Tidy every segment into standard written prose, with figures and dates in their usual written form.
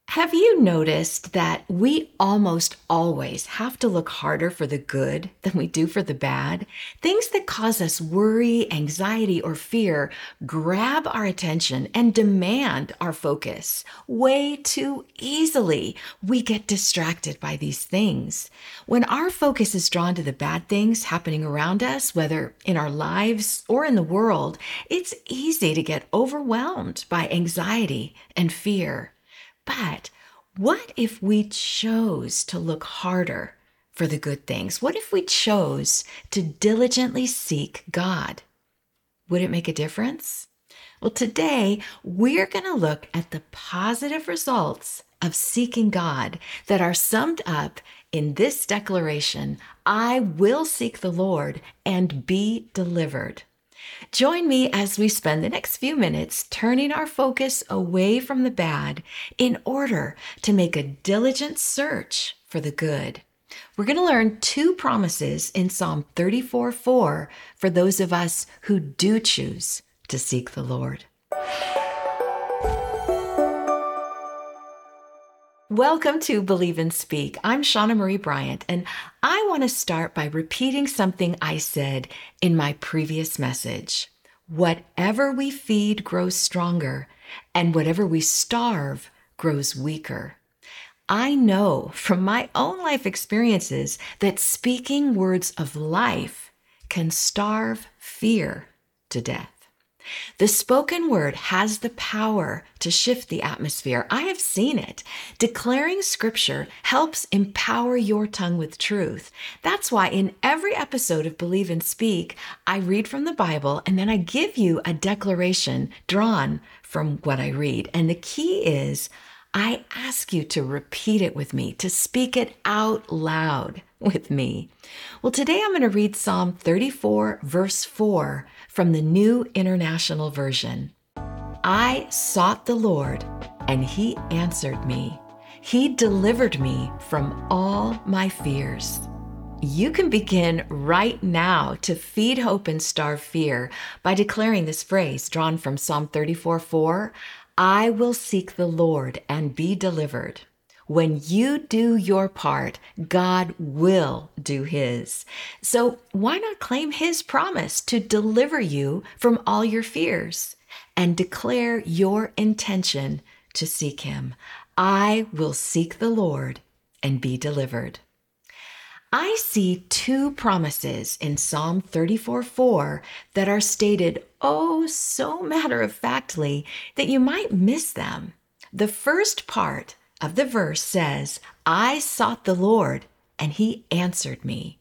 Have you noticed that we almost always have to look harder for the good than we do for the bad? Things that cause us worry, anxiety, or fear grab our attention and demand our focus. Way too easily, we get distracted by these things. When our focus is drawn to the bad things happening around us, whether in our lives or in the world, it's easy to get overwhelmed by anxiety and fear. But what if we chose to look harder for the good things? What if we chose to diligently seek God? Would it make a difference? Well, today we're going to look at the positive results of seeking God that are summed up in this declaration: I will seek the Lord and be delivered. Join me as we spend the next few minutes turning our focus away from the bad in order to make a diligent search for the good. We're going to learn two promises in Psalm 34:4 for those of us who do choose to seek the Lord. Welcome to Believe and Speak. I'm Shauna Marie Bryant, and I want to start by repeating something I said in my previous message. Whatever we feed grows stronger, and whatever we starve grows weaker. I know from my own life experiences that speaking words of life can starve fear to death. The spoken word has the power to shift the atmosphere. I have seen it. Declaring scripture helps empower your tongue with truth. That's why in every episode of Believe and Speak, I read from the Bible and then I give you a declaration drawn from what I read. And the key is I ask you to repeat it with me, to speak it out loud with me. Well, today I'm going to read Psalm 34, verse 4 from the New International Version. I sought the Lord, and he answered me. He delivered me from all my fears. You can begin right now to feed hope and starve fear by declaring this phrase drawn from Psalm 34:4. I will seek the Lord and be delivered. When you do your part, God will do his. So why not claim his promise to deliver you from all your fears and declare your intention to seek him? I will seek the Lord and be delivered. I see two promises in Psalm 34:4 that are stated so matter-of-factly that you might miss them. The first part of the verse says, I sought the Lord and he answered me.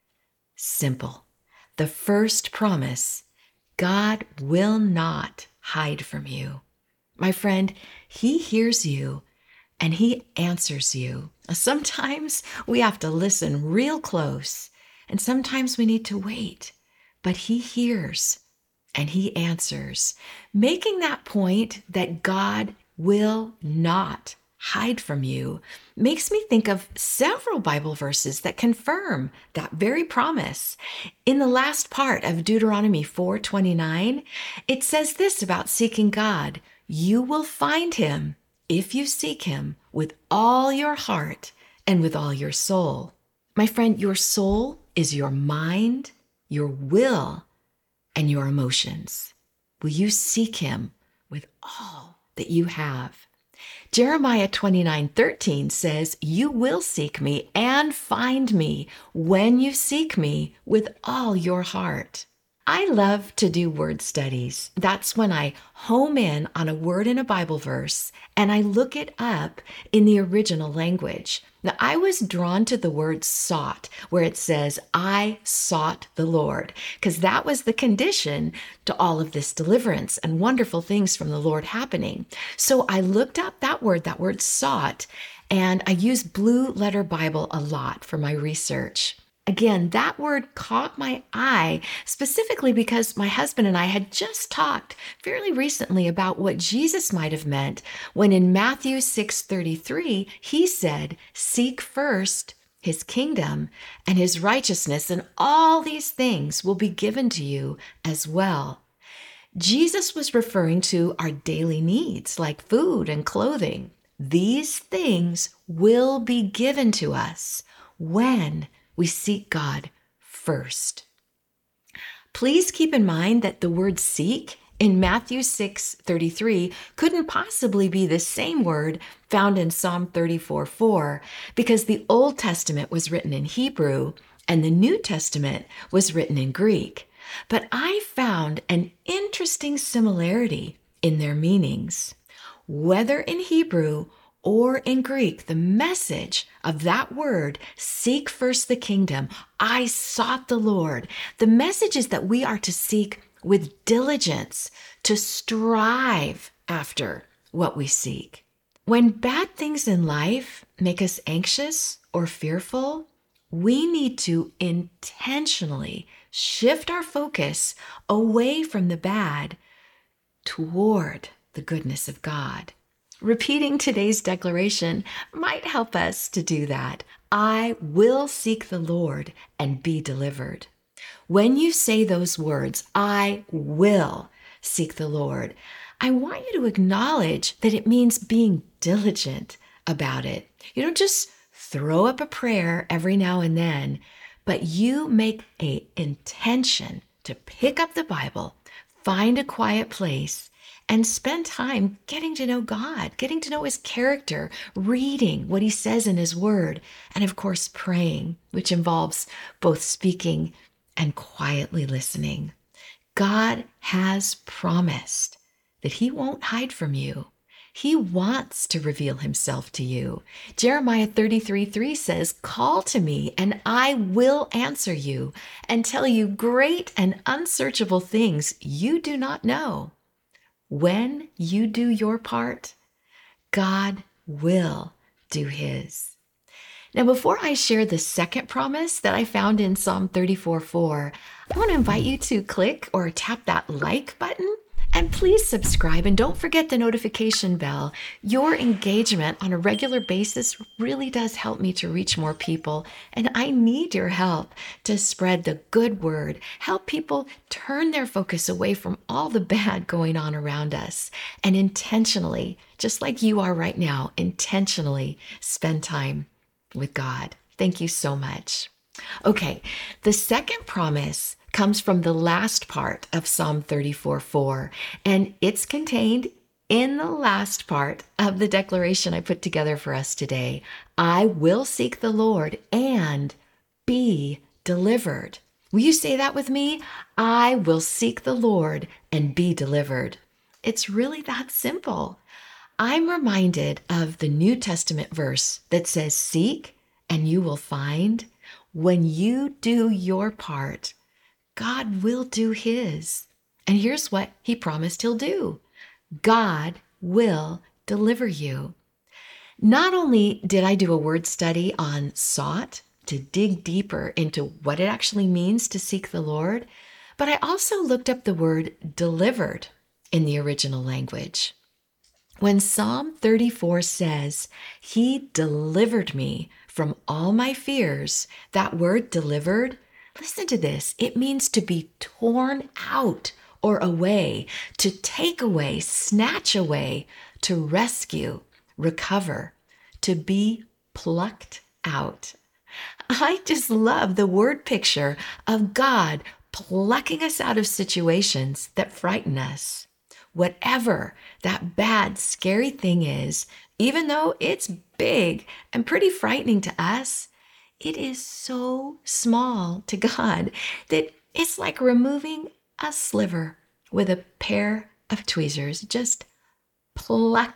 Simple. The first promise, God will not hide from you. My friend, he hears you and he answers you. Sometimes we have to listen real close, and sometimes we need to wait, but he hears and he answers, making that point that God will not hide from you makes me think of several Bible verses that confirm that very promise. In the last part of Deuteronomy 4:29, it says this about seeking God: you will find him if you seek him with all your heart and with all your soul. My friend, your soul is your mind, your will, and your emotions. Will you seek him with all that you have? Jeremiah 29:13 says, you will seek me and find me when you seek me with all your heart. I love to do word studies. That's when I home in on a word in a Bible verse and I look it up in the original language. Now, I was drawn to the word sought, where it says, I sought the Lord, because that was the condition to all of this deliverance and wonderful things from the Lord happening. So I looked up that word sought, and I use Blue Letter Bible a lot for my research. Again, that word caught my eye specifically because my husband and I had just talked fairly recently about what Jesus might have meant when in Matthew 6:33, he said, seek first his kingdom and his righteousness, and all these things will be given to you as well. Jesus was referring to our daily needs like food and clothing. These things will be given to us when we seek God first. Please keep in mind that the word seek in Matthew 6:33 couldn't possibly be the same word found in Psalm 34:4 because the Old Testament was written in Hebrew and the New Testament was written in Greek. But I found an interesting similarity in their meanings. Whether in Hebrew or in Greek, the message of that word, seek first the kingdom, I sought the Lord. The message is that we are to seek with diligence, to strive after what we seek. When bad things in life make us anxious or fearful, we need to intentionally shift our focus away from the bad toward the goodness of God. Repeating today's declaration might help us to do that. I will seek the Lord and be delivered. When you say those words, I will seek the Lord, I want you to acknowledge that it means being diligent about it. You don't just throw up a prayer every now and then, but you make an intention to pick up the Bible, find a quiet place, and spend time getting to know God, getting to know his character, reading what he says in his word, and of course, praying, which involves both speaking and quietly listening. God has promised that he won't hide from you. He wants to reveal himself to you. Jeremiah 33:3 says, call to me and I will answer you and tell you great and unsearchable things you do not know. When you do your part, God will do his. Now, before I share the second promise that I found in Psalm 34:4, I want to invite you to click or tap that like button and please subscribe and don't forget the notification bell. Your engagement on a regular basis really does help me to reach more people, and I need your help to spread the good word, help people turn their focus away from all the bad going on around us, and intentionally, just like you are right now, intentionally spend time with God. Thank you so much. Okay, the second promise comes from the last part of Psalm 34:4, and it's contained in the last part of the declaration I put together for us today. I will seek the Lord and be delivered. Will you say that with me? I will seek the Lord and be delivered. It's really that simple. I'm reminded of the New Testament verse that says, seek and you will find. When you do your part, God will do his. And here's what he promised he'll do. God will deliver you. Not only did I do a word study on sought to dig deeper into what it actually means to seek the Lord, but I also looked up the word delivered in the original language. When Psalm 34 says, he delivered me from all my fears, that word delivered, listen to this. It means to be torn out or away, to take away, snatch away, to rescue, recover, to be plucked out. I just love the word picture of God plucking us out of situations that frighten us. Whatever that bad, scary thing is, even though it's big and pretty frightening to us, it is so small to God that it's like removing a sliver with a pair of tweezers. Just pluck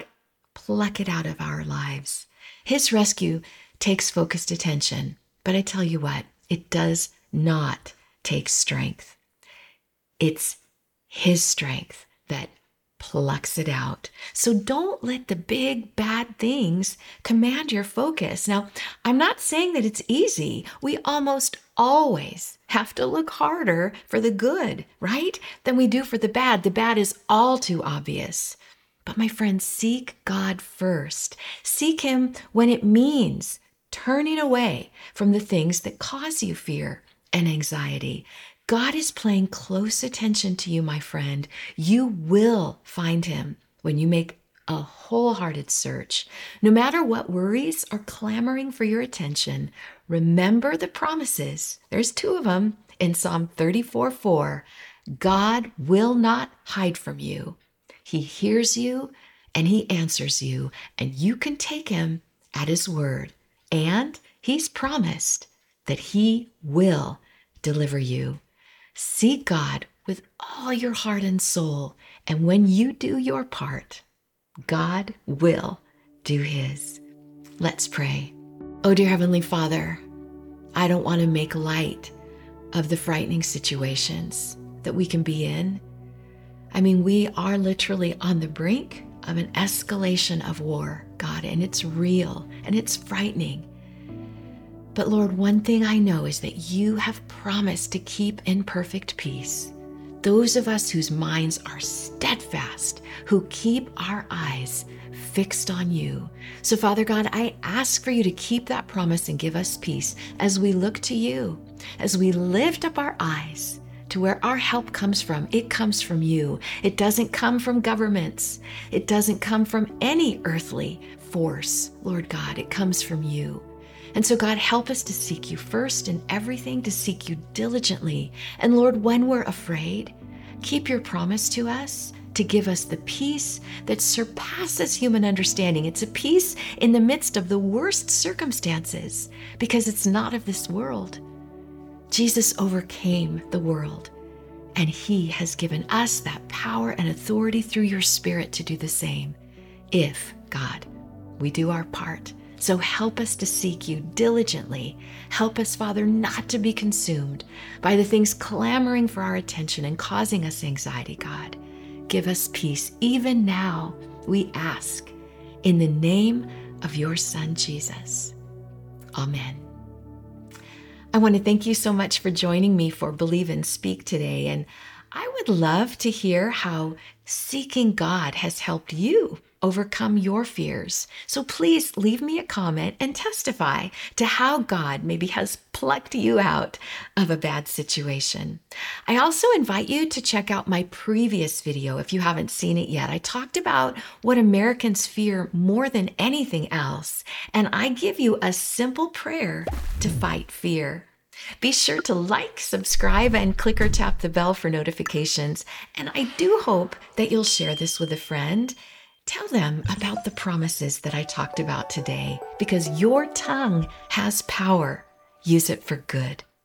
it out of our lives. His rescue takes focused attention, but I tell you what, it does not take strength. It's his strength that plucks it out. So don't let the big bad things command your focus. Now, I'm not saying that it's easy. We almost always have to look harder for the good, right? Than we do for the bad. The bad is all too obvious. But my friends, seek God first. Seek him when it means turning away from the things that cause you fear and anxiety. God is paying close attention to you, my friend. You will find him when you make a wholehearted search. No matter what worries are clamoring for your attention, remember the promises. There's two of them in Psalm 34:4. God will not hide from you. He hears you and he answers you, and you can take him at his word. And he's promised that he will deliver you. Seek God with all your heart and soul, and when you do your part, God will do his. Let's pray. Oh, dear Heavenly Father, I don't want to make light of the frightening situations that we can be in. I mean, we are literally on the brink of an escalation of war, God, and it's real and it's frightening. But Lord, one thing I know is that you have promised to keep in perfect peace those of us whose minds are steadfast, who keep our eyes fixed on you. So Father God, I ask for you to keep that promise and give us peace as we look to you, as we lift up our eyes to where our help comes from. It comes from you. It doesn't come from governments. It doesn't come from any earthly force, Lord God. It comes from you. And so God, help us to seek you first in everything, to seek you diligently. And Lord, when we're afraid, keep your promise to us to give us the peace that surpasses human understanding. It's a peace in the midst of the worst circumstances because it's not of this world. Jesus overcame the world, and he has given us that power and authority through your Spirit to do the same. If, God, we do our part. So help us to seek you diligently. Help us, Father, not to be consumed by the things clamoring for our attention and causing us anxiety, God. Give us peace even now, we ask, in the name of your Son, Jesus. Amen. I want to thank you so much for joining me for Believe and Speak today. And I would love to hear how seeking God has helped you overcome your fears. So please leave me a comment and testify to how God maybe has plucked you out of a bad situation. I also invite you to check out my previous video if you haven't seen it yet. I talked about what Americans fear more than anything else, and I give you a simple prayer to fight fear. Be sure to like, subscribe, and click or tap the bell for notifications. And I do hope that you'll share this with a friend. Tell them about the promises that I talked about today, because your tongue has power. Use it for good.